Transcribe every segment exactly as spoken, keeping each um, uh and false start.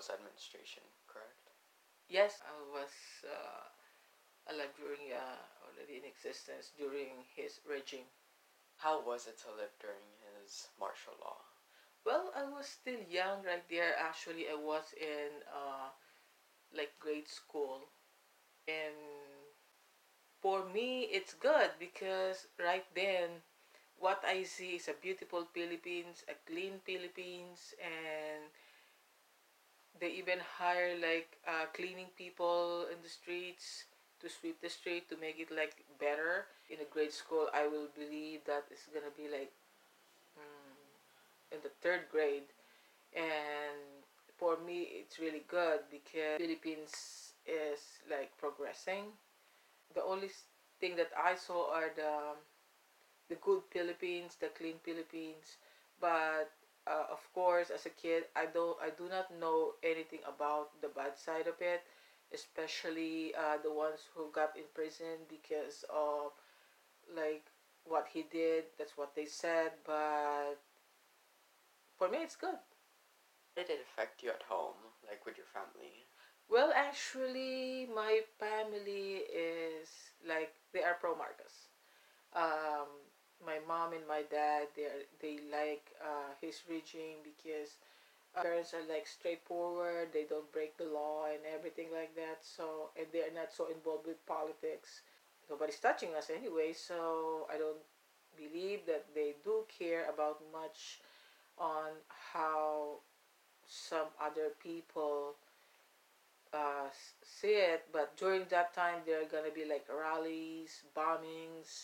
Marcos administration, correct? Yes, I was uh, alive during, uh, already in existence during his regime. How was it to live during his martial law? Well, I was still young right there. Actually, I was in uh, like grade school, and for me, it's good because right then, what I see is a beautiful Philippines, a clean Philippines, and they even hire like uh, cleaning people in the streets to sweep the street to make it like better. In a grade school, I will believe that it's gonna be like mm, in the third grade, and for me, it's really good because Philippines is like progressing. The only thing that I saw are the the good Philippines, the clean Philippines. But uh, of course, as a kid, I don't, I do not know anything about the bad side of it, especially uh, the ones who got in prison because of like what he did. That's what they said. But for me, it's good. Did it affect you at home, like with your family? Well, actually, my family is like they are pro Marcos. Um, my mom and my dad, they are, they like uh, his regime because uh, parents are like straightforward. They don't break the law and everything like that. So and they are not so involved with politics. Nobody's touching us anyway. So I don't believe that they do care about much on how some other people uh, see it. But during that time, there are gonna be like rallies, bombings.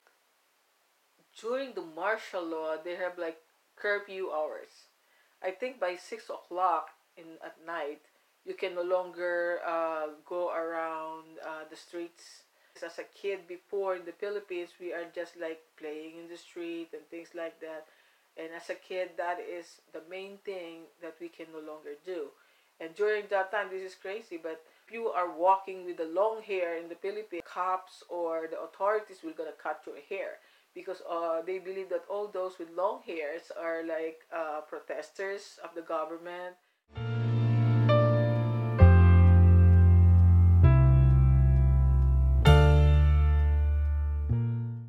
During the martial law, they have like curfew hours. I think by six o'clock in at night, you can no longer uh, go around uh, the streets. As a kid before in the Philippines, we are just like playing in the street and things like that. And as a kid, that is the main thing that we can no longer do. And during that time, this is crazy, but if you are walking with the long hair in the Philippines, cops or the authorities will gonna cut your hair because uh, they believe that all those with long hairs are like uh, protesters of the government.